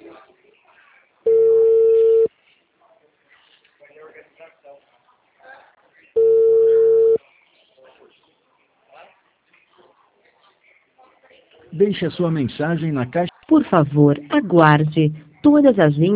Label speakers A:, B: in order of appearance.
A: Deixe a sua mensagem na caixa.
B: Por favor, aguarde. Todas as linhas